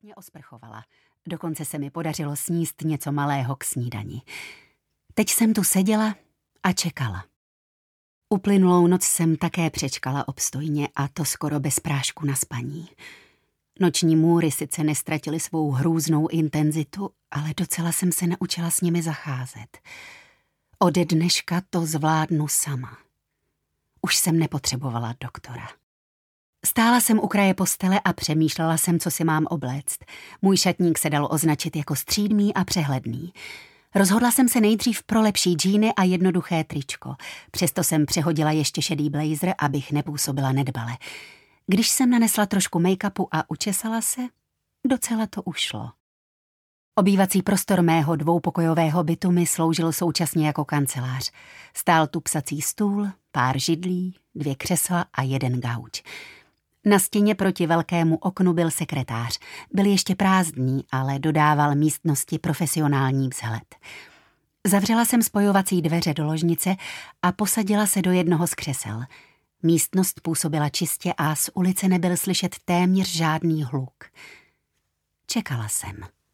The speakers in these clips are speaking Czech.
mě osprchovala. Dokonce se mi podařilo sníst něco malého k snídani. Teď jsem tu seděla a čekala. Uplynulou noc jsem také přečkala obstojně a to skoro bez prášku na spaní. Noční můry sice nestratily svou hrůznou intenzitu, ale docela jsem se naučila s nimi zacházet. Ode dneška to zvládnu sama. Už jsem nepotřebovala doktora. Stála jsem u kraje postele a přemýšlela jsem, co si mám obléct. Můj šatník se dalo označit jako střídmý a přehledný. Rozhodla jsem se nejdřív pro lepší džíny a jednoduché tričko. Přesto jsem přehodila ještě šedý blazer, abych nepůsobila nedbale. Když jsem nanesla trošku make-upu a učesala se, docela to ušlo. Obývací prostor mého dvoupokojového bytu mi sloužil současně jako kancelář. Stál tu psací stůl, pár židlí, 2 křesla a 1 gauč. Na stěně proti velkému oknu byl sekretář. Byl ještě prázdný, ale dodával místnosti profesionální vzhled. Zavřela jsem spojovací dveře do ložnice a posadila se do jednoho z křesel. Místnost působila čistě a z ulice nebyl slyšet téměř žádný hluk. Čekala jsem.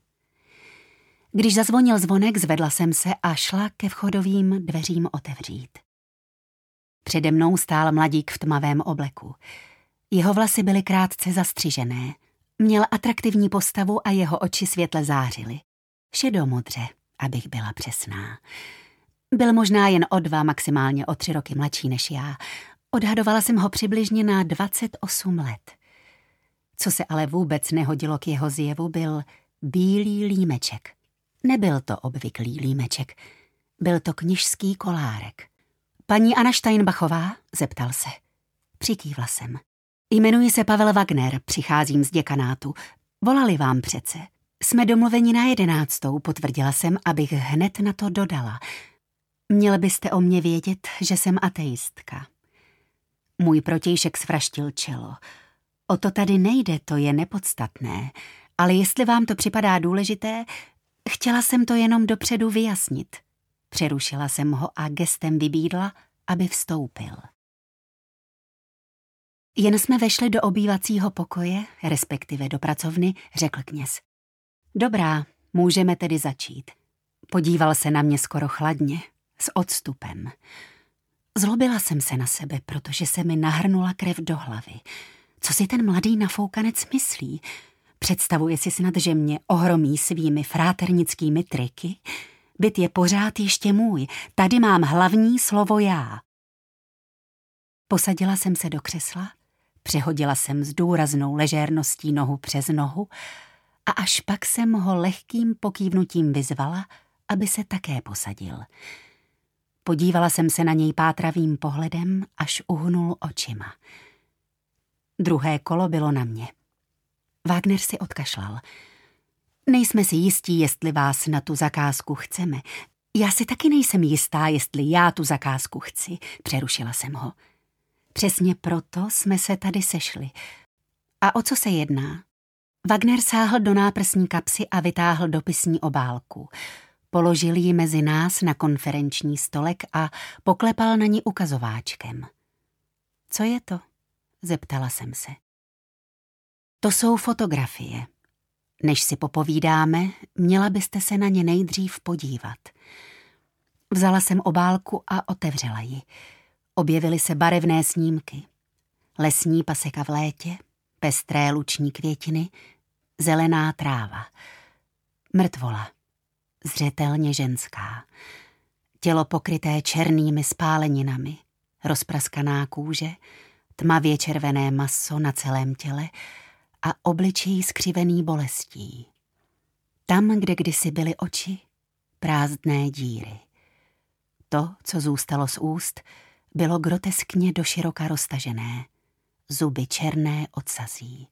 Když zazvonil zvonek, zvedla jsem se a šla ke vchodovým dveřím otevřít. Přede mnou stál mladík v tmavém obleku. Jeho vlasy byly krátce zastřižené. Měl atraktivní postavu a jeho oči světle zářily. Šedomodře, abych byla přesná. Byl možná jen o 2, maximálně o 3 roky mladší než já. Odhadovala jsem ho přibližně na 28 let. Co se ale vůbec nehodilo k jeho zjevu, byl bílý límeček. Nebyl to obvyklý límeček, byl to kněžský kolárek. Paní Anna Steinbachová? Zeptal se. Přikývla jsem. Jmenuji se Pavel Wagner, přicházím z děkanátu. Volali vám přece. Jsme domluveni na 11, potvrdila jsem, abych hned na to dodala. Měl byste o mě vědět, že jsem ateistka. Můj protějšek svraštil čelo. O to tady nejde, to je nepodstatné. Ale jestli vám to připadá důležité, chtěla jsem to jenom dopředu vyjasnit. Přerušila jsem ho a gestem vybídla, aby vstoupil. Jen jsme vešli do obývacího pokoje, respektive do pracovny, řekl kněz. Dobrá, můžeme tedy začít. Podíval se na mě skoro chladně, s odstupem. Zlobila jsem se na sebe, protože se mi nahrnula krev do hlavy. Co si ten mladý nafoukanec myslí? Představuje si snad, že mě ohromí svými fráternickými triky? Byt je pořád ještě můj, tady mám hlavní slovo já. Posadila jsem se do křesla, přehodila jsem s důraznou ležérností nohu přes nohu a až pak jsem ho lehkým pokývnutím vyzvala, aby se také posadil. Podívala jsem se na něj pátravým pohledem, až uhnul očima. Druhé kolo bylo na mě. Wagner si odkašlal. Nejsme si jistí, jestli vás na tu zakázku chceme. Já si taky nejsem jistá, jestli já tu zakázku chci, přerušila jsem ho. Přesně proto jsme se tady sešli. A o co se jedná? Wagner sáhl do náprsní kapsy a vytáhl dopisní obálku. Položil ji mezi nás na konferenční stolek a poklepal na ní ukazováčkem. Co je to? Zeptala jsem se. To jsou fotografie. Než si popovídáme, měla byste se na ně nejdřív podívat. Vzala jsem obálku a otevřela ji. Objevily se barevné snímky. Lesní paseka v létě, pestré luční květiny, zelená tráva. Mrtvola, zřetelně ženská. Tělo pokryté černými spáleninami, rozpraskaná kůže, tmavě červené maso na celém těle a obličej skřivený bolestí. Tam, kde kdysi byly oči, prázdné díry. To, co zůstalo z úst, bylo groteskně doširoka roztažené, zuby černé od sazí.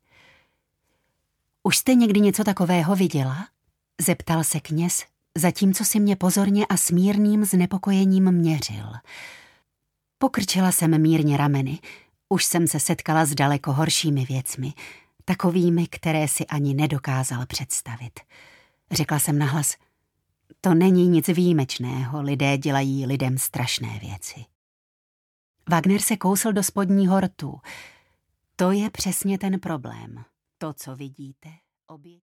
Už jste někdy něco takového viděla? Zeptal se kněz, zatímco si mě pozorně a s mírným znepokojením měřil. Pokrčila jsem mírně rameny. Už jsem se setkala s daleko horšími věcmi, takovými, které si ani nedokázal představit. Řekla jsem nahlas, to není nic výjimečného, lidé dělají lidem strašné věci. Wagner se kousl do spodního rtu. To je přesně ten problém. To, co vidíte, obě...